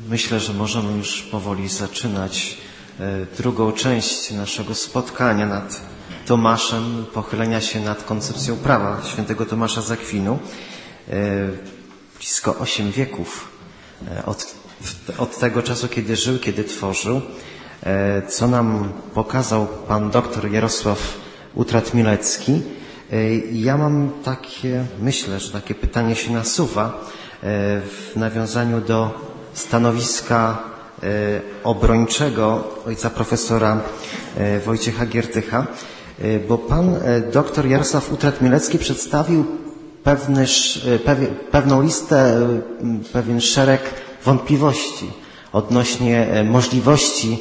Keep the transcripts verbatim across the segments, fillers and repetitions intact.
myślę, że możemy już powoli zaczynać drugą część naszego spotkania nad Tomaszem, pochylenia się nad koncepcją prawa świętego Tomasza z Akwinu. Blisko osiem wieków od, od tego czasu, kiedy żył, kiedy tworzył, co nam pokazał pan doktor Jarosław Utrat-Milecki. Ja mam takie, myślę, że takie pytanie się nasuwa w nawiązaniu do stanowiska obrończego ojca profesora Wojciecha Giertycha, bo pan doktor Jarosław Utrat-Milecki przedstawił pewny, pewną listę, pewien szereg wątpliwości odnośnie możliwości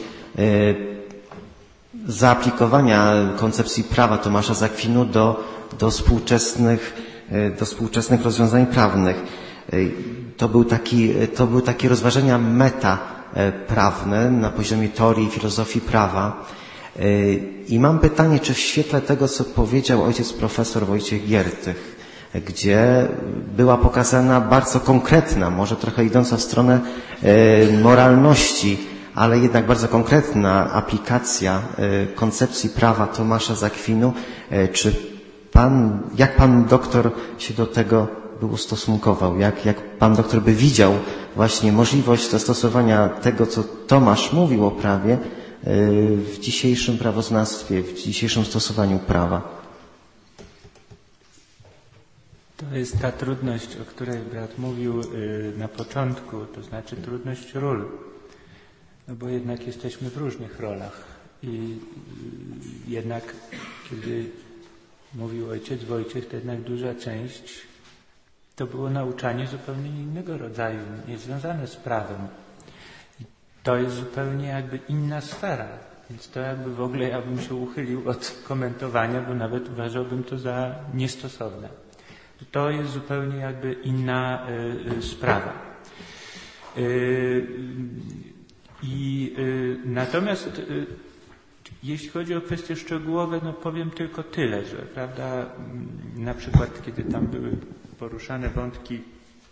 zaaplikowania koncepcji prawa Tomasza z Akwinu do, do współczesnych, do współczesnych rozwiązań prawnych. To był taki, to były takie rozważania metaprawne na poziomie teorii i filozofii prawa. I mam pytanie, czy w świetle tego, co powiedział ojciec profesor Wojciech Giertych, gdzie była pokazana bardzo konkretna, może trochę idąca w stronę moralności, ale jednak bardzo konkretna aplikacja koncepcji prawa Tomasza z Akwinu, czy pan, jak pan doktor się do tego by ustosunkował? Jak, jak pan doktor by widział właśnie możliwość zastosowania tego, co Tomasz mówił o prawie w dzisiejszym prawoznawstwie, w dzisiejszym stosowaniu prawa? To jest ta trudność, o której brat mówił na początku, to znaczy trudność ról. No bo jednak jesteśmy w różnych rolach i jednak kiedy mówił ojciec Wojciech, to jednak duża część to było nauczanie zupełnie innego rodzaju, niezwiązane z prawem. I to jest zupełnie jakby inna sfera, więc to jakby w ogóle ja bym się uchylił od komentowania, bo nawet uważałbym to za niestosowne. To jest zupełnie jakby inna y, y, sprawa. Y, I y, natomiast y, jeśli chodzi o kwestie szczegółowe, no powiem tylko tyle, że prawda, na przykład kiedy tam były poruszane wątki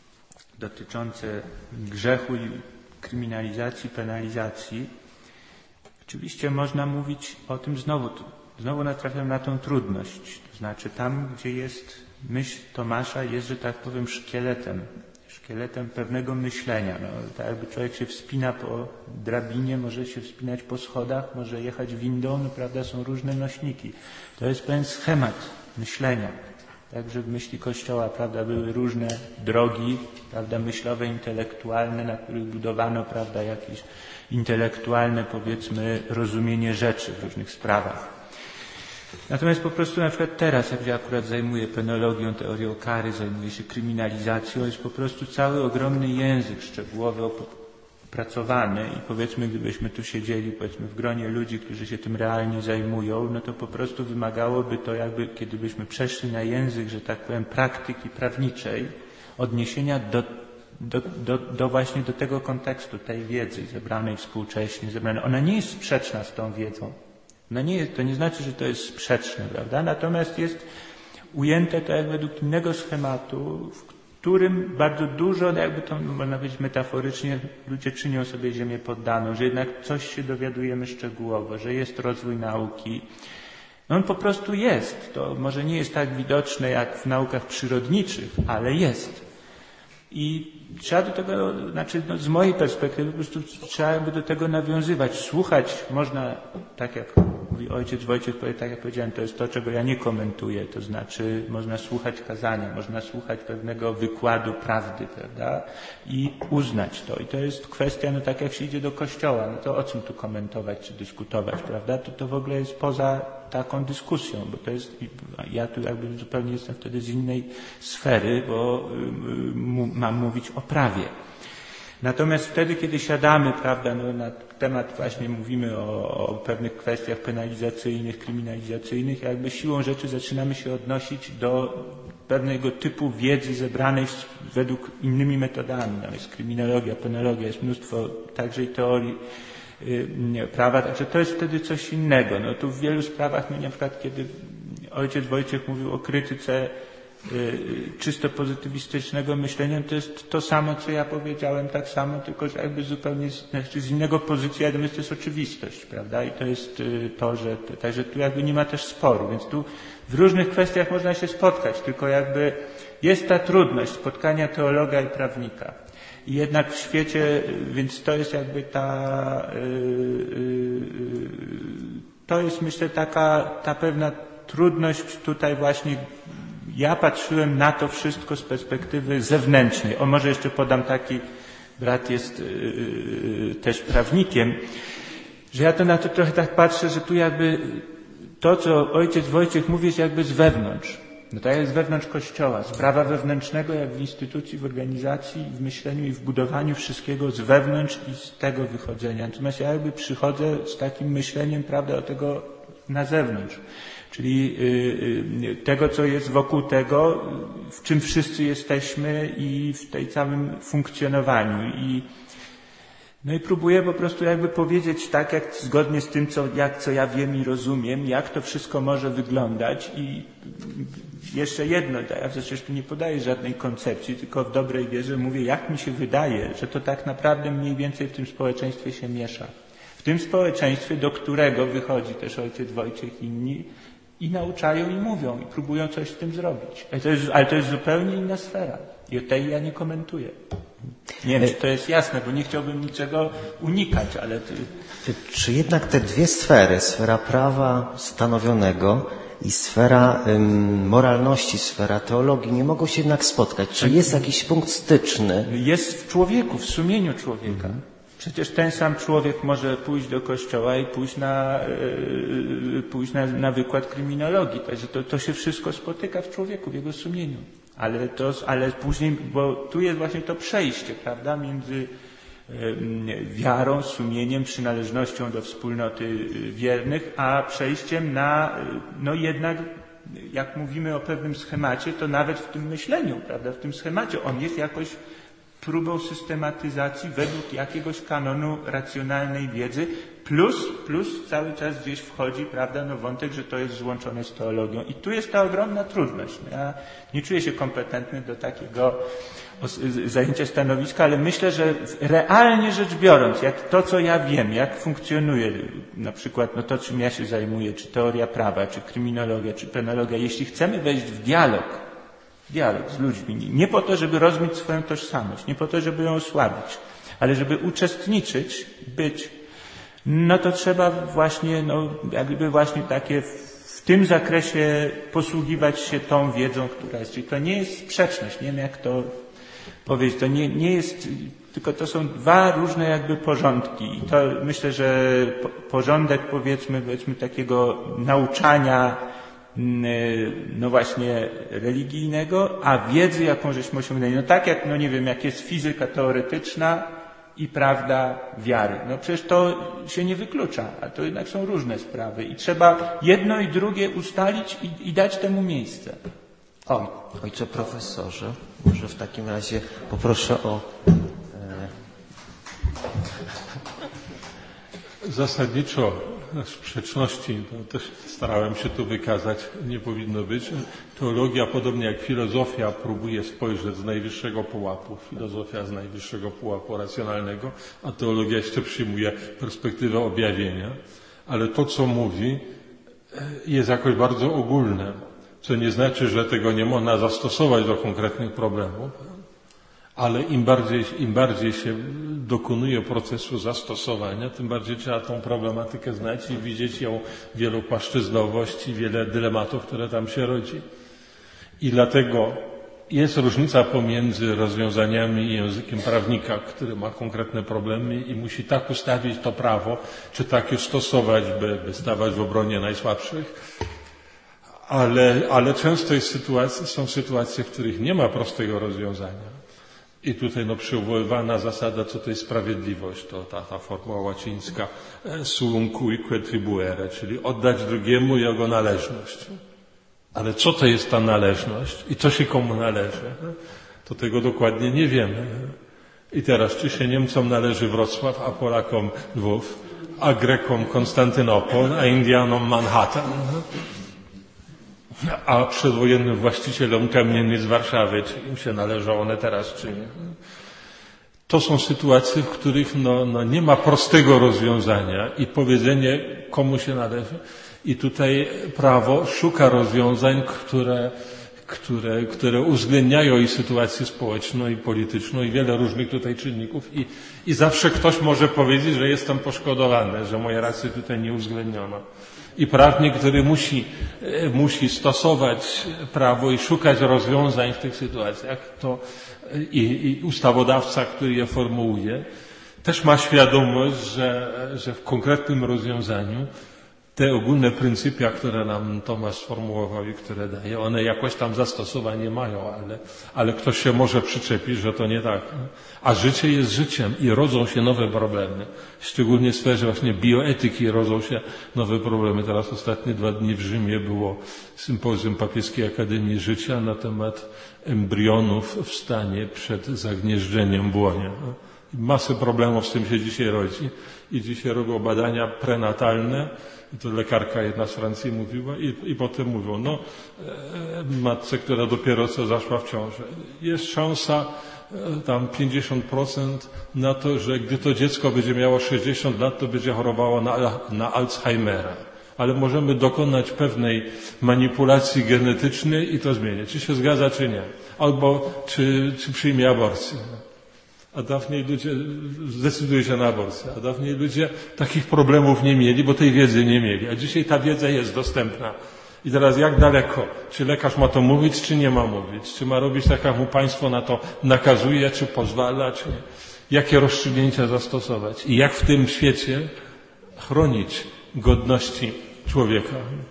dotyczące grzechu i kryminalizacji, penalizacji, oczywiście można mówić o tym znowu, znowu natrafiam na tą trudność, to znaczy tam, gdzie jest myśl Tomasza, jest, że tak powiem, szkieletem, szkieletem pewnego myślenia. No, tak jakby człowiek się wspina po drabinie, może się wspinać po schodach, może jechać windą, no prawda, są różne nośniki. To jest pewien schemat myślenia. Także w myśli Kościoła, prawda, były różne drogi, prawda, myślowe, intelektualne, na których budowano, prawda, jakieś intelektualne, powiedzmy, rozumienie rzeczy w różnych sprawach. Natomiast po prostu na przykład teraz, jak się akurat zajmuję penologią, teorią kary, zajmuję się kryminalizacją, jest po prostu cały ogromny język szczegółowy opracowany i powiedzmy, gdybyśmy tu siedzieli, powiedzmy, w gronie ludzi, którzy się tym realnie zajmują, no to po prostu wymagałoby to jakby, kiedybyśmy przeszli na język, że tak powiem, praktyki prawniczej, odniesienia do, do, do, do właśnie do tego kontekstu, tej wiedzy zebranej współcześnie, zebranej. Ona nie jest sprzeczna z tą wiedzą. No nie, to nie znaczy, że to jest sprzeczne, prawda? Natomiast jest ujęte to jak według innego schematu, w którym bardzo dużo, jakby to można powiedzieć metaforycznie, ludzie czynią sobie ziemię poddaną, że jednak coś się dowiadujemy szczegółowo, że jest rozwój nauki. No on po prostu jest. To może nie jest tak widoczne jak w naukach przyrodniczych, ale jest. I trzeba do tego, znaczy no z mojej perspektywy po prostu trzeba by do tego nawiązywać, słuchać można, tak jak mówi ojciec Wojciech, tak jak powiedziałem, to jest to, czego ja nie komentuję, to znaczy można słuchać kazania, można słuchać pewnego wykładu prawdy, prawda, i uznać to. I to jest kwestia, no tak jak się idzie do kościoła, no to o czym tu komentować czy dyskutować, prawda, to to w ogóle jest poza taką dyskusją, bo to jest, ja tu jakby zupełnie jestem wtedy z innej sfery, bo y, mam mówić o prawie. Natomiast wtedy, kiedy siadamy, prawda, no, na temat właśnie mówimy o, o pewnych kwestiach penalizacyjnych, kryminalizacyjnych, jakby siłą rzeczy zaczynamy się odnosić do pewnego typu wiedzy zebranej według innymi metodami. No, jest kryminologia, penologia, jest mnóstwo także i teorii y, prawa, także to jest wtedy coś innego. No tu w wielu sprawach, no, na przykład kiedy ojciec Wojciech mówił o krytyce czysto pozytywistycznego myślenia, to jest to samo, co ja powiedziałem, tak samo, tylko że jakby zupełnie z, znaczy z innego pozycji, natomiast to jest oczywistość, prawda? I to jest to, że także tu jakby nie ma też sporu, więc tu w różnych kwestiach można się spotkać, tylko jakby jest ta trudność spotkania teologa i prawnika. I jednak w świecie, więc to jest jakby ta, yy, yy, to jest myślę taka, ta pewna trudność tutaj właśnie. Ja patrzyłem na to wszystko z perspektywy zewnętrznej. O, może jeszcze podam taki, brat jest yy, też prawnikiem, że ja to na to trochę tak patrzę, że tu jakby to, co ojciec Wojciech mówi, jest jakby z wewnątrz. No tak jak z wewnątrz Kościoła, z prawa wewnętrznego, jak w instytucji, w organizacji, w myśleniu i w budowaniu wszystkiego z wewnątrz i z tego wychodzenia. Natomiast ja jakby przychodzę z takim myśleniem, prawda, o tego na zewnątrz. Czyli y, y, tego, co jest wokół tego, w czym wszyscy jesteśmy i w tej całym funkcjonowaniu. I, no i próbuję po prostu jakby powiedzieć tak, jak zgodnie z tym, co, jak, co ja wiem i rozumiem, jak to wszystko może wyglądać. I jeszcze jedno, ja przecież tu nie podaję żadnej koncepcji, tylko w dobrej wierze mówię, jak mi się wydaje, że to tak naprawdę mniej więcej w tym społeczeństwie się miesza. W tym społeczeństwie, do którego wychodzi też ojciec Wojciech i inni, i nauczają i mówią, i próbują coś z tym zrobić. Ale to jest, ale to jest zupełnie inna sfera. I o tej ja nie komentuję. Nie wiem, czy to jest jasne, bo nie chciałbym niczego unikać, ale... To... Czy jednak te dwie sfery, sfera prawa stanowionego i sfera ym, moralności, sfera teologii, nie mogą się jednak spotkać? Czy jest jakiś punkt styczny? Jest w człowieku, w sumieniu człowieka. Mhm. Przecież ten sam człowiek może pójść do kościoła i pójść na, yy, pójść na, na wykład kryminologii. Także to, to się wszystko spotyka w człowieku, w jego sumieniu. Ale, to, ale później, bo tu jest właśnie to przejście, prawda, między yy, wiarą, sumieniem, przynależnością do wspólnoty wiernych, a przejściem na, no jednak, jak mówimy o pewnym schemacie, to nawet w tym myśleniu, prawda, w tym schemacie on jest jakoś próbą systematyzacji według jakiegoś kanonu racjonalnej wiedzy, plus, plus cały czas gdzieś wchodzi, prawda, no wątek, że to jest złączone z teologią. I tu jest ta ogromna trudność. Ja nie czuję się kompetentny do takiego zajęcia stanowiska, ale myślę, że realnie rzecz biorąc, jak to, co ja wiem, jak funkcjonuje na przykład no to, czym ja się zajmuję, czy teoria prawa, czy kryminologia, czy penologia, jeśli chcemy wejść w dialog, dialog z ludźmi. Nie po to, żeby rozmyć swoją tożsamość, nie po to, żeby ją osłabić, ale żeby uczestniczyć, być, no to trzeba właśnie, no jakby właśnie takie w tym zakresie posługiwać się tą wiedzą, która jest. Czyli to nie jest sprzeczność, nie wiem jak to powiedzieć, to nie, nie jest, tylko to są dwa różne jakby porządki. I to myślę, że porządek powiedzmy, powiedzmy takiego nauczania, no właśnie religijnego, a wiedzy, jaką żeśmy osiągnęli. No tak jak, no nie wiem, jak jest fizyka teoretyczna i prawda wiary. No przecież to się nie wyklucza, a to jednak są różne sprawy i trzeba jedno i drugie ustalić i, i dać temu miejsce. O, ojcze profesorze, może w takim razie poproszę o... E... Zasadniczo sprzeczności, to też starałem się tu wykazać, nie powinno być. Teologia, podobnie jak filozofia, próbuje spojrzeć z najwyższego pułapu, filozofia z najwyższego pułapu racjonalnego, a teologia jeszcze przyjmuje perspektywę objawienia. Ale to, co mówi, jest jakoś bardzo ogólne, co nie znaczy, że tego nie można zastosować do konkretnych problemów, ale im bardziej, im bardziej się dokonuje procesu zastosowania, tym bardziej trzeba tą problematykę znać i widzieć ją wielopłaszczyznowość i wiele dylematów, które tam się rodzi. I dlatego jest różnica pomiędzy rozwiązaniami i językiem prawnika, który ma konkretne problemy i musi tak ustawić to prawo, czy tak je stosować, by, by stawać w obronie najsłabszych. Ale, ale często jest sytuacja, są sytuacje, w których nie ma prostego rozwiązania. I tutaj no, przywoływana zasada, co to jest sprawiedliwość, to ta, ta formuła łacińska suum cuique tribuere, czyli oddać drugiemu jego należność. Ale co to jest ta należność i co się komu należy? To tego dokładnie nie wiemy. I teraz, czy się Niemcom należy Wrocław, a Polakom Lwów, a Grekom Konstantynopol, a Indianom Manhattan? a przedwojennym właścicielom kamienic Warszawy, czy im się należą one teraz, czy nie. To są sytuacje, w których no, no nie ma prostego rozwiązania i powiedzenie, komu się należy. I tutaj prawo szuka rozwiązań, które, które, które uwzględniają i sytuację społeczną, i polityczną, i wiele różnych tutaj czynników. I, i zawsze ktoś może powiedzieć, że jestem poszkodowany, że moje racje tutaj nie uwzględniono. I prawnik, który musi, musi stosować prawo i szukać rozwiązań w tych sytuacjach, to i, i ustawodawca, który je formułuje, też ma świadomość, że, że w konkretnym rozwiązaniu te ogólne pryncypia, które nam Tomasz sformułował i które daje, one jakoś tam zastosowanie mają, ale, ale ktoś się może przyczepić, że to nie tak. A życie jest życiem i rodzą się nowe problemy. Szczególnie w sferze właśnie bioetyki rodzą się nowe problemy. Teraz ostatnie dwa dni w Rzymie było sympozjum Papieskiej Akademii Życia na temat embrionów w stanie przed zagnieżdżeniem błonia. Masę problemów z tym się dzisiaj rodzi i dzisiaj robią badania prenatalne. I to lekarka jedna z Francji mówiła i, i potem mówią, no e, matce, która dopiero co zaszła w ciążę, jest szansa e, tam pięćdziesiąt procent na to, że gdy to dziecko będzie miało sześćdziesiąt lat, to będzie chorowało na, na Alzheimera. Ale możemy dokonać pewnej manipulacji genetycznej i to zmienić. Czy się zgadza, czy nie. Albo czy, czy przyjmie aborcję. A dawniej ludzie zdecyduje się na aborcję, a dawniej ludzie takich problemów nie mieli, bo tej wiedzy nie mieli. A dzisiaj ta wiedza jest dostępna. I teraz jak daleko? Czy lekarz ma to mówić, czy nie ma mówić? Czy ma robić tak, jak mu państwo na to nakazuje, czy pozwala, czy nie? Jakie rozstrzygnięcia zastosować? I jak w tym świecie chronić godności człowieka?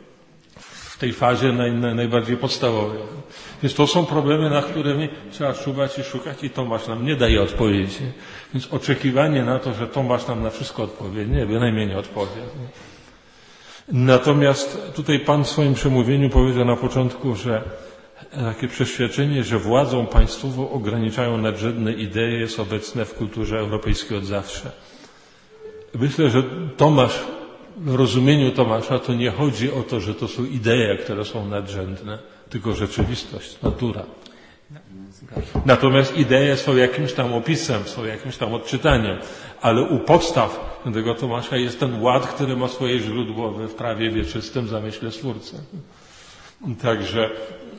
W tej fazie naj, naj, najbardziej podstawowej. Więc to są problemy, na które trzeba czuwać i szukać i Tomasz nam nie daje odpowiedzi. Więc oczekiwanie na to, że Tomasz nam na wszystko odpowie, nie, bynajmniej nie odpowie. Natomiast tutaj Pan w swoim przemówieniu powiedział na początku, że takie przeświadczenie, że władzą państwową ograniczają nadrzędne idee jest obecne w kulturze europejskiej od zawsze. Myślę, że Tomasz w rozumieniu Tomasza to nie chodzi o to, że to są idee, które są nadrzędne, tylko rzeczywistość, natura. Natomiast idee są jakimś tam opisem, są jakimś tam odczytaniem, ale u podstaw tego Tomasza jest ten ład, który ma swoje źródło w prawie wieczystym zamyśle Stwórcy. Także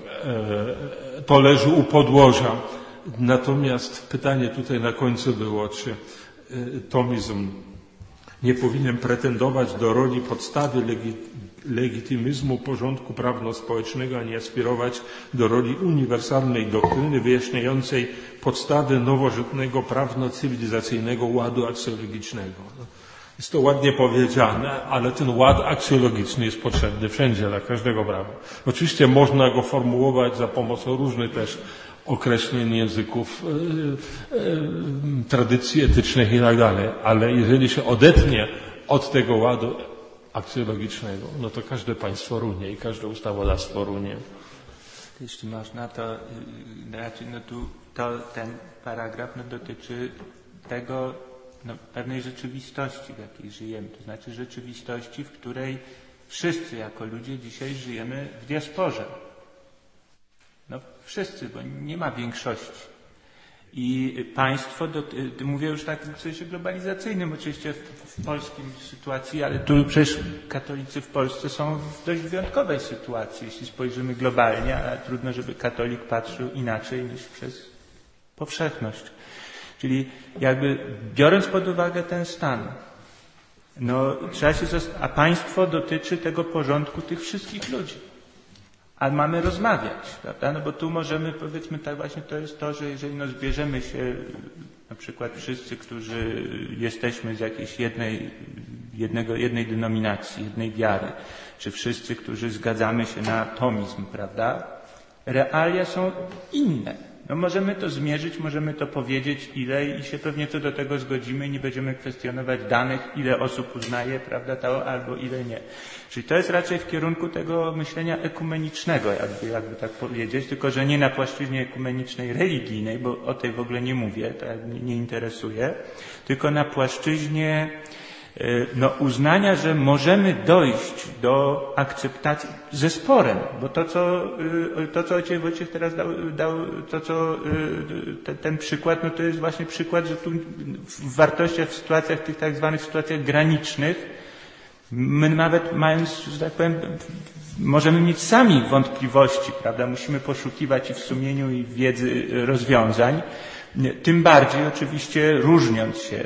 e, to leży u podłoża. Natomiast pytanie tutaj na końcu było, czy e, tomizm nie powinien pretendować do roli podstawy legi, legitymizmu porządku prawno-społecznego, a nie aspirować do roli uniwersalnej doktryny wyjaśniającej podstawy nowożytnego prawno-cywilizacyjnego ładu aksjologicznego. Jest to ładnie powiedziane, ale ten ład aksjologiczny jest potrzebny wszędzie, dla każdego prawa. Oczywiście można go formułować za pomocą różnych też określeń języków, e, e, tradycji etycznych i tak dalej, ale jeżeli się odetnie od tego ładu aksjologicznego, no to każde państwo runie i każde ustawodawstwo runie. Jeśli można, to raczej no tu to, ten paragraf no, dotyczy tego no, pewnej rzeczywistości, w jakiej żyjemy. To znaczy rzeczywistości, w której wszyscy jako ludzie dzisiaj żyjemy w diasporze. No wszyscy, bo nie ma większości. I państwo, do, mówię już tak w sensie globalizacyjnym, oczywiście w, w polskim sytuacji, ale tu przecież katolicy w Polsce są w dość wyjątkowej sytuacji, jeśli spojrzymy globalnie, a trudno, żeby katolik patrzył inaczej niż przez powszechność. Czyli jakby biorąc pod uwagę ten stan, no trzeba się zast- a państwo dotyczy tego porządku tych wszystkich ludzi. A mamy rozmawiać, prawda? No bo tu możemy, powiedzmy tak właśnie, to jest to, że jeżeli no zbierzemy się na przykład wszyscy, którzy jesteśmy z jakiejś jednej, jednego, jednej denominacji, jednej wiary, czy wszyscy, którzy zgadzamy się na tomizm, prawda? Realia są inne. No możemy to zmierzyć, możemy to powiedzieć ile i się pewnie co do tego zgodzimy i nie będziemy kwestionować danych, ile osób uznaje, prawda, to, albo ile nie. Czyli to jest raczej w kierunku tego myślenia ekumenicznego, jakby, jakby tak powiedzieć, tylko że nie na płaszczyźnie ekumenicznej religijnej, bo o tej w ogóle nie mówię, to nie, nie interesuje, tylko na płaszczyźnie no, uznania, że możemy dojść do akceptacji ze sporem, bo to, co, to, co ojciec Wojciech teraz dał, dał to, co, te, ten przykład, no to jest właśnie przykład, że tu w wartościach, w sytuacjach, tych tak zwanych sytuacjach granicznych, my nawet mając, że tak powiem, możemy mieć sami wątpliwości, prawda? Musimy poszukiwać i w sumieniu, i w wiedzy rozwiązań. Tym bardziej oczywiście różniąc się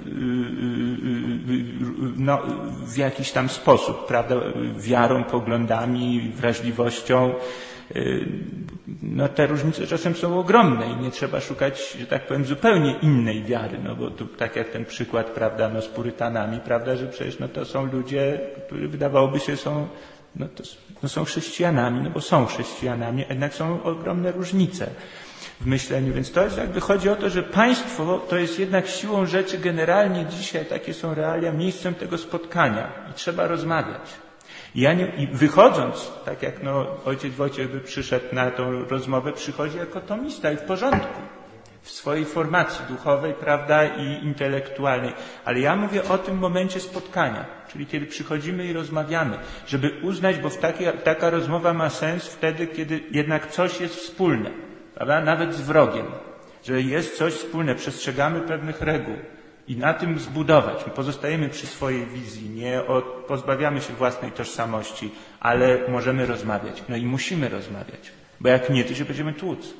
no, w jakiś tam sposób, prawda, wiarą, poglądami, wrażliwością. No, te różnice czasem są ogromne i nie trzeba szukać, że tak powiem, zupełnie innej wiary, no bo tu tak jak ten przykład, prawda, no, z Purytanami, prawda, że przecież no, to są ludzie, którzy wydawałoby się są, no, to, no, są chrześcijanami, no bo są chrześcijanami, jednak są ogromne różnice w myśleniu, więc to jest jakby chodzi o to, że państwo to jest jednak siłą rzeczy generalnie dzisiaj, takie są realia, miejscem tego spotkania i trzeba rozmawiać. I, ja nie, i wychodząc, tak jak no, ojciec Wojciech by przyszedł na tą rozmowę, przychodzi jako tomista i w porządku, w swojej formacji duchowej, prawda, i intelektualnej. Ale ja mówię o tym momencie spotkania, czyli kiedy przychodzimy i rozmawiamy, żeby uznać, bo w takie, taka rozmowa ma sens wtedy, kiedy jednak coś jest wspólne. Prawda? Nawet z wrogiem, że jest coś wspólne, przestrzegamy pewnych reguł i na tym zbudować. My pozostajemy przy swojej wizji, nie od, pozbawiamy się własnej tożsamości, ale możemy rozmawiać. No i musimy rozmawiać, bo jak nie, to się będziemy tłuc.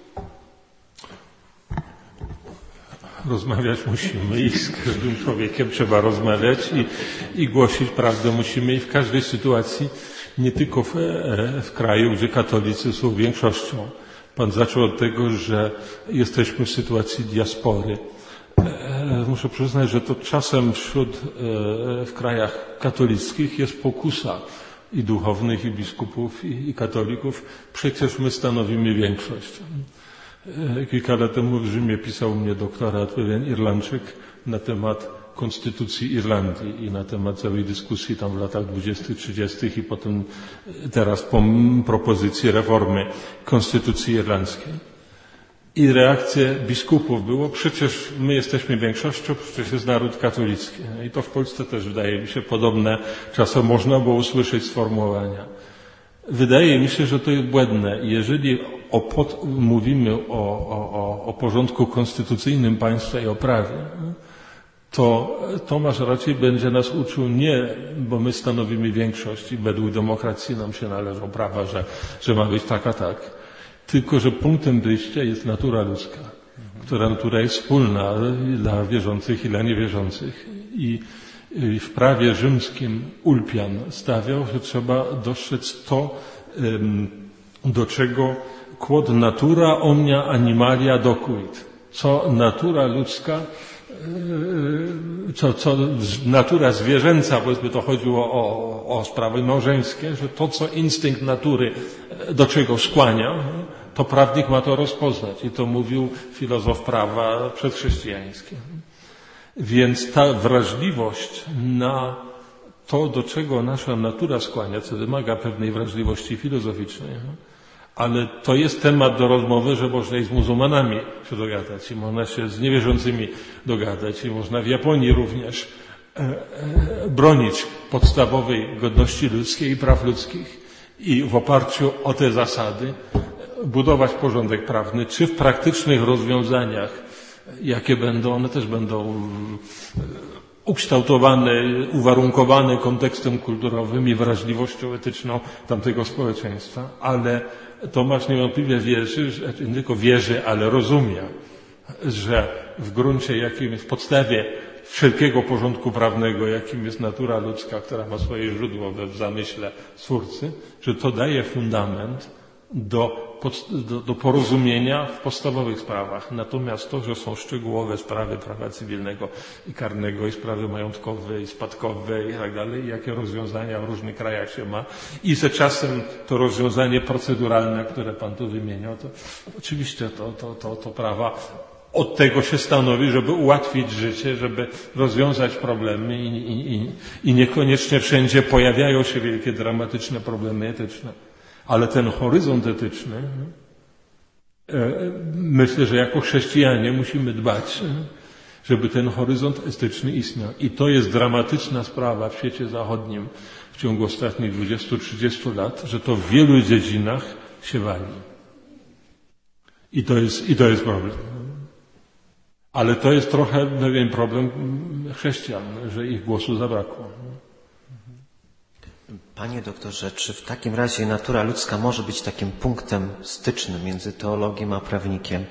Rozmawiać musimy i z każdym człowiekiem trzeba rozmawiać i, i głosić prawdę musimy i w każdej sytuacji, nie tylko w, w kraju, gdzie katolicy są większością. Pan zaczął od tego, że jesteśmy w sytuacji diaspory. Muszę przyznać, że to czasem wśród, w krajach katolickich jest pokusa i duchownych, i biskupów, i, i katolików. Przecież my stanowimy większość. Kilka lat temu w Rzymie pisał mnie doktorat pewien Irlandczyk na temat konstytucji Irlandii i na temat całej dyskusji tam w latach dwudziestych, trzydziestych i potem teraz po propozycji reformy konstytucji irlandzkiej. I reakcja biskupów było, przecież my jesteśmy większością, przecież jest naród katolicki. I to w Polsce też wydaje mi się podobne czasem można było usłyszeć sformułowania. Wydaje mi się, że to jest błędne. Jeżeli o pod, mówimy o, o, o porządku konstytucyjnym państwa i o prawie, to Tomasz raczej będzie nas uczył nie, bo my stanowimy większość i według demokracji nam się należą prawa, że, że ma być tak a tak, tylko że punktem wyjścia jest natura ludzka, która natura jest wspólna dla wierzących i dla niewierzących. I w prawie rzymskim Ulpian stawiał, że trzeba dostrzec to, do czego quod natura omnia animalia docuit, co natura ludzka, co, co natura zwierzęca, powiedzmy to chodziło o, o sprawy małżeńskie, że to, co instynkt natury do czego skłania, to prawnik ma to rozpoznać. I to mówił filozof prawa przedchrześcijański. Więc ta wrażliwość na to, do czego nasza natura skłania, co wymaga pewnej wrażliwości filozoficznej, ale to jest temat do rozmowy, że można i z muzułmanami się dogadać, i można się z niewierzącymi dogadać, i można w Japonii również e, e, bronić podstawowej godności ludzkiej i praw ludzkich i w oparciu o te zasady budować porządek prawny, czy w praktycznych rozwiązaniach, jakie będą, one też będą ukształtowane, uwarunkowane kontekstem kulturowym i wrażliwością etyczną tamtego społeczeństwa, ale Tomasz niewątpliwie wierzy, że, nie tylko wierzy, ale rozumie, że w gruncie, jakim w podstawie wszelkiego porządku prawnego, jakim jest natura ludzka, która ma swoje źródło w zamyśle Stwórcy, że to daje fundament do, do, do porozumienia w podstawowych sprawach. Natomiast to, że są szczegółowe sprawy prawa cywilnego i karnego, i sprawy majątkowe, i spadkowe i tak dalej, jakie rozwiązania w różnych krajach się ma, i że czasem to rozwiązanie proceduralne, które Pan tu wymieniał, to oczywiście to, to, to, to prawa od tego się stanowi, żeby ułatwić życie, żeby rozwiązać problemy i, i, i, i niekoniecznie wszędzie pojawiają się wielkie, dramatyczne problemy etyczne. Ale ten horyzont etyczny, myślę, że jako chrześcijanie musimy dbać, żeby ten horyzont estetyczny istniał. I to jest dramatyczna sprawa w świecie zachodnim w ciągu ostatnich dwudziestu trzydziestu lat, że to w wielu dziedzinach się wali. I to jest, i to jest problem. Ale to jest trochę, no wiem, problem chrześcijan, że ich głosu zabrakło. Panie doktorze, czy w takim razie natura ludzka może być takim punktem stycznym między teologiem a prawnikiem?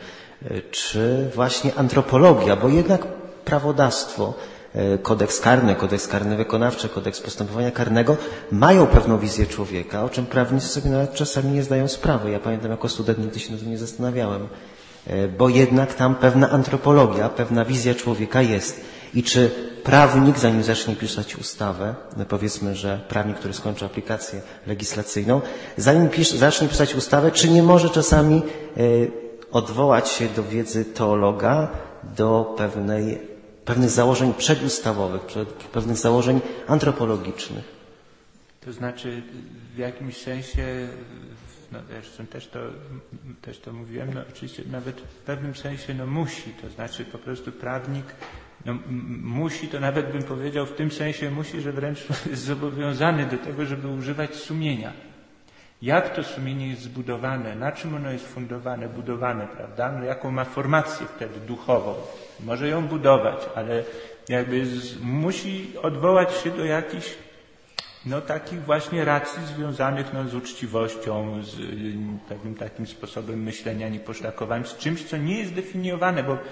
Czy właśnie antropologia, bo jednak prawodawstwo, kodeks karny, kodeks karny wykonawczy, kodeks postępowania karnego mają pewną wizję człowieka, o czym prawnicy sobie nawet czasami nie zdają sprawy. Ja pamiętam, jako student nigdy się nad tym nie zastanawiałem, bo jednak tam pewna antropologia, pewna wizja człowieka jest. I czy prawnik, zanim zacznie pisać ustawę, no powiedzmy, że prawnik, który skończy aplikację legislacyjną, zanim pisz, zacznie pisać ustawę, czy nie może czasami y, odwołać się do wiedzy teologa, do pewnej, pewnych założeń przedustawowych, pewnych założeń antropologicznych? To znaczy w jakimś sensie, no zresztą też to, też to mówiłem, no oczywiście nawet w pewnym sensie no musi, to znaczy po prostu prawnik no, musi, to nawet bym powiedział w tym sensie musi, że wręcz jest zobowiązany do tego, żeby używać sumienia. Jak to sumienie jest zbudowane, na czym ono jest fundowane, budowane, prawda? No, jaką ma formację wtedy duchową. Może ją budować, ale jakby z, musi odwołać się do jakichś no takich właśnie racji związanych no, z uczciwością, z pewnym takim sposobem myślenia, nieposzlakowaniem, z czymś, co nie jest definiowane, bo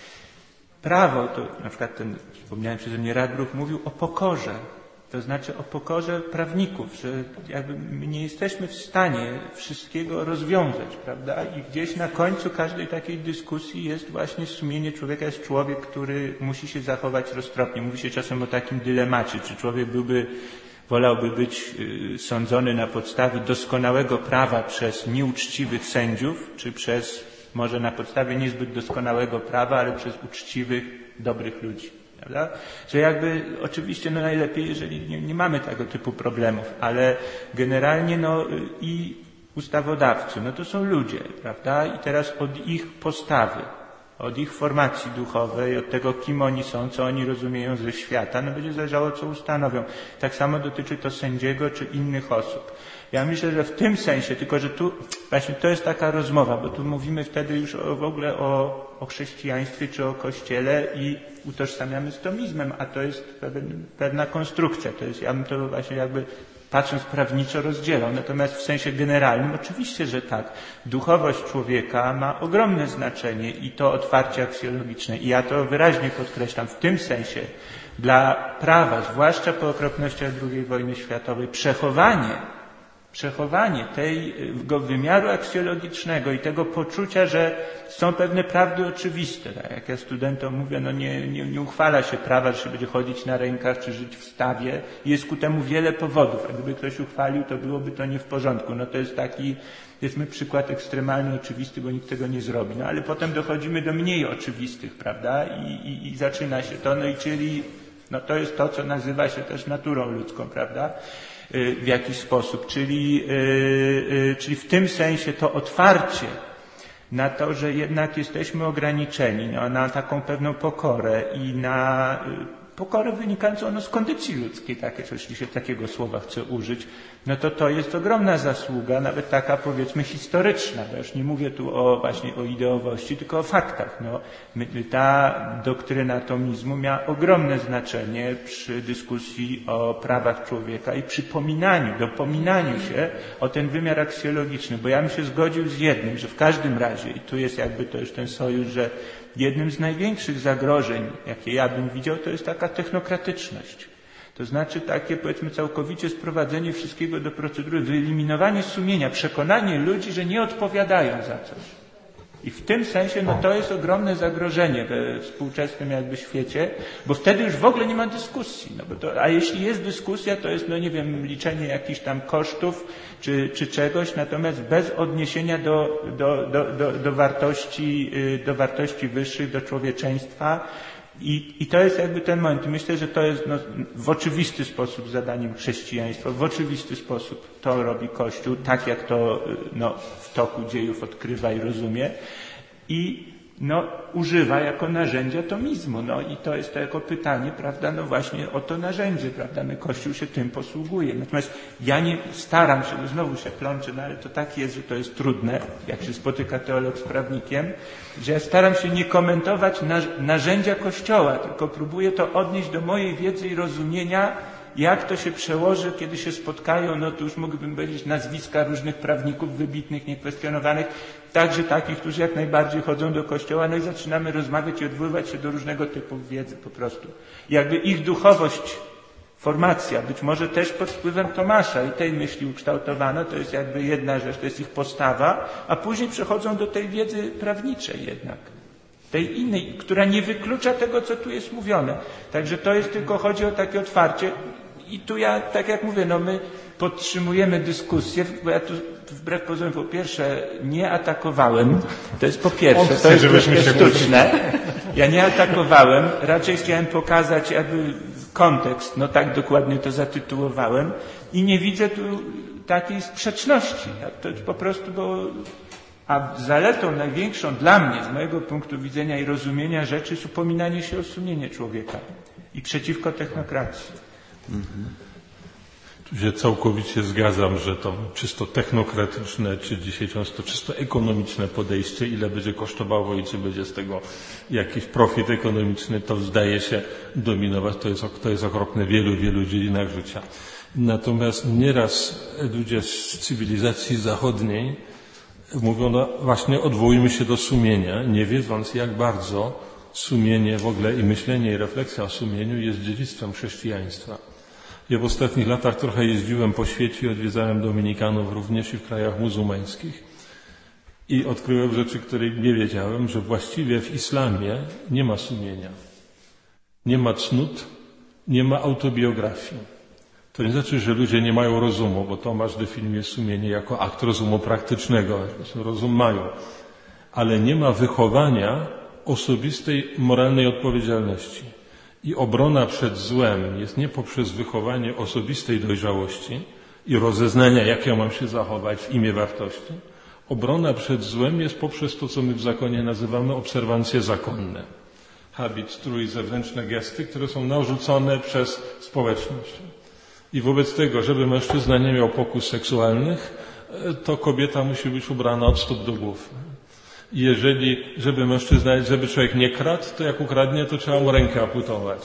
prawo, to na przykład ten, wspomniałem przeze mnie, Radbruch mówił o pokorze, to znaczy o pokorze prawników, że jakby my nie jesteśmy w stanie wszystkiego rozwiązać, prawda? I gdzieś na końcu każdej takiej dyskusji jest właśnie sumienie człowieka, jest człowiek, który musi się zachować roztropnie. Mówi się czasem o takim dylemacie, czy człowiek byłby wolałby być sądzony na podstawie doskonałego prawa przez nieuczciwych sędziów, czy przez, może na podstawie niezbyt doskonałego prawa, ale przez uczciwych, dobrych ludzi. Prawda? Że jakby oczywiście no najlepiej, jeżeli nie, nie mamy tego typu problemów, ale generalnie no i ustawodawcy, no to są ludzie, prawda? I teraz od ich postawy, od ich formacji duchowej, od tego, kim oni są, co oni rozumieją ze świata, no będzie zależało, co ustanowią. Tak samo dotyczy to sędziego czy innych osób. Ja myślę, że w tym sensie, tylko że tu właśnie to jest taka rozmowa, bo tu mówimy wtedy już o, w ogóle o, o chrześcijaństwie czy o Kościele i utożsamiamy z tomizmem, a to jest pewien, pewna konstrukcja. To jest, ja bym to właśnie jakby patrząc prawniczo rozdzielał. Natomiast w sensie generalnym oczywiście, że tak. Duchowość człowieka ma ogromne znaczenie i to otwarcie aksjologiczne. I ja to wyraźnie podkreślam w tym sensie. Dla prawa, zwłaszcza po okropnościach drugiej wojny światowej, przechowanie Przechowanie tego wymiaru aksjologicznego i tego poczucia, że są pewne prawdy oczywiste. Tak jak ja studentom mówię, no nie, nie, nie uchwala się prawa, że się będzie chodzić na rękach czy żyć w stawie. Jest ku temu wiele powodów. A gdyby ktoś uchwalił, to byłoby to nie w porządku. No to jest taki, powiedzmy, przykład ekstremalnie oczywisty, bo nikt tego nie zrobi. No ale potem dochodzimy do mniej oczywistych, prawda? I, i, i zaczyna się to, no i czyli, no to jest to, co nazywa się też naturą ludzką, prawda? W jakiś sposób, czyli, yy, czyli w tym sensie to otwarcie na to, że jednak jesteśmy ograniczeni, no, na taką pewną pokorę i na pokorę wynikającą no, z kondycji ludzkiej, tak, jeśli się takiego słowa chce użyć, no to to jest ogromna zasługa, nawet taka powiedzmy historyczna. Ja już nie mówię tu o właśnie o ideowości, tylko o faktach. No, my, ta doktryna tomizmu miała ogromne znaczenie przy dyskusji o prawach człowieka i przypominaniu, dopominaniu się o ten wymiar aksjologiczny, bo ja bym się zgodził z jednym, że w każdym razie, i tu jest jakby to już ten sojusz, że jednym z największych zagrożeń, jakie ja bym widział, to jest taka technokratyczność. To znaczy takie, powiedzmy, całkowicie sprowadzenie wszystkiego do procedury, wyeliminowanie sumienia, przekonanie ludzi, że nie odpowiadają za coś. I w tym sensie, no to jest ogromne zagrożenie we współczesnym jakby świecie, bo wtedy już w ogóle nie ma dyskusji. No bo to, a jeśli jest dyskusja, to jest, no nie wiem, liczenie jakichś tam kosztów czy, czy czegoś, natomiast bez odniesienia do, do, do, do, do wartości, do wartości wyższych, do człowieczeństwa. I, I to jest jakby ten moment. Myślę, że to jest no, w oczywisty sposób zadaniem chrześcijaństwa, w oczywisty sposób to robi Kościół, tak jak to no, w toku dziejów odkrywa i rozumie. I no, używa jako narzędzia tomizmu. No i to jest to jako pytanie, prawda, no właśnie o to narzędzie, prawda, no Kościół się tym posługuje. Natomiast ja nie staram się, no znowu się plączę, no ale to tak jest, że to jest trudne, jak się spotyka teolog z prawnikiem, że ja staram się nie komentować narzędzia Kościoła, tylko próbuję to odnieść do mojej wiedzy i rozumienia, jak to się przełoży, kiedy się spotkają, no to już mógłbym powiedzieć nazwiska różnych prawników wybitnych, niekwestionowanych, także takich, którzy jak najbardziej chodzą do kościoła, no i zaczynamy rozmawiać i odwoływać się do różnego typu wiedzy po prostu. Jakby ich duchowość, formacja, być może też pod wpływem Tomasza i tej myśli ukształtowana, to jest jakby jedna rzecz, to jest ich postawa, a później przechodzą do tej wiedzy prawniczej jednak. Tej innej, która nie wyklucza tego, co tu jest mówione. Także to jest tylko, chodzi o takie otwarcie. I tu ja, tak jak mówię, no my podtrzymujemy dyskusję, bo ja tu wbrew pozorom po pierwsze nie atakowałem, to jest po pierwsze, to jest troszkę sztuczne. Ja nie atakowałem, raczej chciałem pokazać jakby kontekst, no tak dokładnie to zatytułowałem i nie widzę tu takiej sprzeczności. To po prostu, bo a zaletą największą dla mnie, z mojego punktu widzenia i rozumienia rzeczy, jest upominanie się o sumienie człowieka i przeciwko technokracji. Mhm. Tu się całkowicie zgadzam, że to czysto technokratyczne, czy dzisiaj często czysto ekonomiczne podejście, ile będzie kosztowało i czy będzie z tego jakiś profit ekonomiczny, to zdaje się dominować. To jest, to jest okropne w wielu, wielu dziedzinach życia. Natomiast nieraz ludzie z cywilizacji zachodniej mówią, no właśnie odwołujmy się do sumienia, nie wiedząc jak bardzo sumienie w ogóle i myślenie i refleksja o sumieniu jest dziedzictwem chrześcijaństwa. Ja w ostatnich latach trochę jeździłem po świecie i odwiedzałem dominikanów również i w krajach muzułmańskich i odkryłem rzeczy, których nie wiedziałem, że właściwie w islamie nie ma sumienia, nie ma cnót, nie ma autobiografii. To nie znaczy, że ludzie nie mają rozumu, bo Tomasz definiuje sumienie jako akt rozumu praktycznego. Rozum mają. Ale nie ma wychowania osobistej moralnej odpowiedzialności. I obrona przed złem jest nie poprzez wychowanie osobistej dojrzałości i rozeznania, jak ja mam się zachować w imię wartości. Obrona przed złem jest poprzez to, co my w zakonie nazywamy obserwancje zakonne. Habit, strój, zewnętrzne gesty, które są narzucone przez społeczność. I wobec tego, żeby mężczyzna nie miał pokus seksualnych, to kobieta musi być ubrana od stóp do głów. Jeżeli, żeby mężczyzna, żeby człowiek nie kradł, to jak ukradnie, to trzeba mu rękę amputować.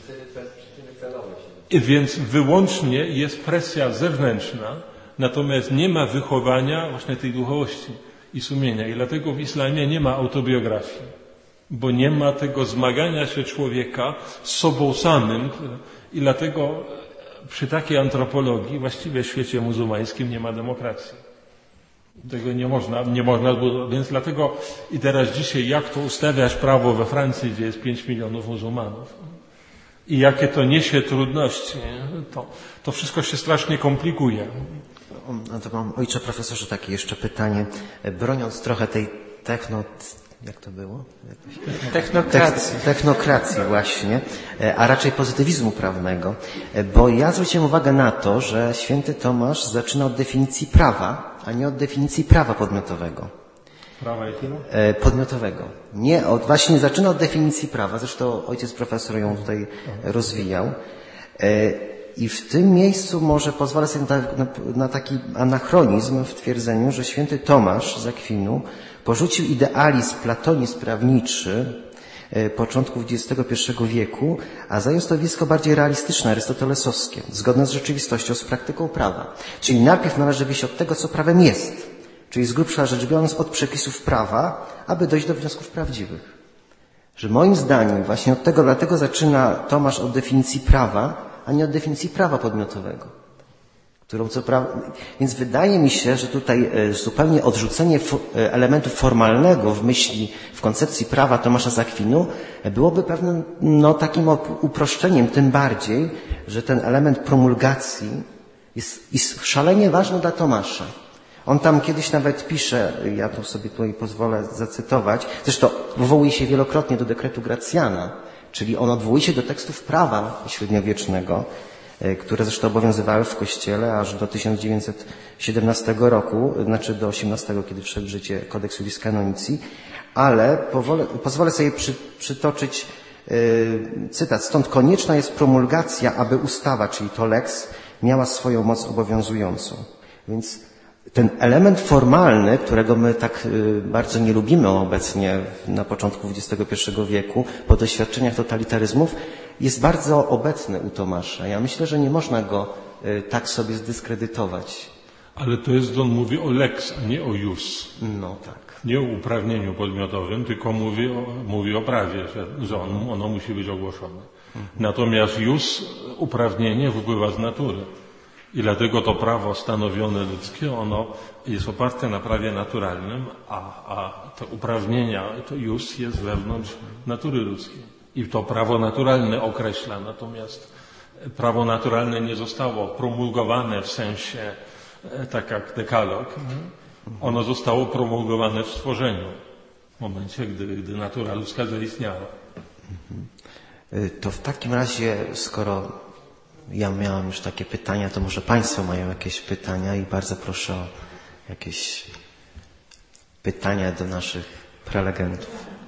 I więc wyłącznie jest presja zewnętrzna, natomiast nie ma wychowania właśnie tej duchowości i sumienia. I dlatego w islamie nie ma autobiografii, bo nie ma tego zmagania się człowieka z sobą samym i dlatego przy takiej antropologii właściwie w świecie muzułmańskim nie ma demokracji. Tego nie można, nie można, więc dlatego i teraz dzisiaj jak to ustawiać prawo we Francji, gdzie jest pięć milionów muzułmanów i jakie to niesie trudności, to, to wszystko się strasznie komplikuje. No to mam, ojcze profesorze, takie jeszcze pytanie, broniąc trochę tej techno... Jak to było? Jak to się... Technokracji. Te, technokracji właśnie, a raczej pozytywizmu prawnego, bo ja zwróciłem uwagę na to, że święty Tomasz zaczyna od definicji prawa, a nie od definicji prawa podmiotowego. Prawa jakiego? Podmiotowego. Nie, od, właśnie zaczyna od definicji prawa, zresztą ojciec profesor ją tutaj rozwijał. I w tym miejscu może pozwolę sobie na, na, na taki anachronizm w twierdzeniu, że święty Tomasz z Akwinu porzucił idealizm, platonizm prawniczy początków dwudziestego pierwszego wieku, a zajął stanowisko bardziej realistyczne, arystotelesowskie, zgodne z rzeczywistością, z praktyką prawa. Czyli najpierw należy wyjść od tego, co prawem jest, czyli z grubsza rzecz biorąc od przepisów prawa, aby dojść do wniosków prawdziwych. Że moim zdaniem właśnie od tego, dlatego zaczyna Tomasz od definicji prawa, a nie od definicji prawa podmiotowego. Którą co prawda, więc wydaje mi się, że tutaj zupełnie odrzucenie elementu formalnego w myśli, w koncepcji prawa Tomasza z Akwinu byłoby pewnym no, takim uproszczeniem, tym bardziej, że ten element promulgacji jest, jest szalenie ważny dla Tomasza. On tam kiedyś nawet pisze, ja to sobie tutaj pozwolę zacytować, zresztą odwołuje się wielokrotnie do dekretu Gracjana, czyli on odwołuje się do tekstów prawa średniowiecznego, które zresztą obowiązywały w Kościele aż do tysiąc dziewięćset siedemnastego roku, znaczy do osiemnastego, kiedy wszedł w życie Codex Iuris Canonici, ale powolę, pozwolę sobie przy, przytoczyć yy, cytat. Stąd konieczna jest promulgacja, aby ustawa, czyli to lex, miała swoją moc obowiązującą. Więc ten element formalny, którego my tak yy, bardzo nie lubimy obecnie na początku dwudziestego pierwszego wieku, po doświadczeniach totalitaryzmów, jest bardzo obecny u Tomasza. Ja myślę, że nie można go yy, tak sobie zdyskredytować. Ale to jest, on mówi o lex, a nie o jus. No tak. Nie o uprawnieniu podmiotowym, tylko mówi o, mówi o prawie, że, że on, ono musi być ogłoszone. Mhm. Natomiast jus, uprawnienie, wypływa z natury. I dlatego to prawo stanowione ludzkie, ono jest oparte na prawie naturalnym, a, a te uprawnienia, to jus jest wewnątrz natury ludzkiej. I to prawo naturalne określa, natomiast prawo naturalne nie zostało promulgowane w sensie tak jak dekalog. Ono zostało promulgowane w stworzeniu, w momencie, gdy, gdy natura ludzka zaistniała. To w takim razie, skoro ja miałam już takie pytania, to może Państwo mają jakieś pytania i bardzo proszę o jakieś pytania do naszych prelegentów.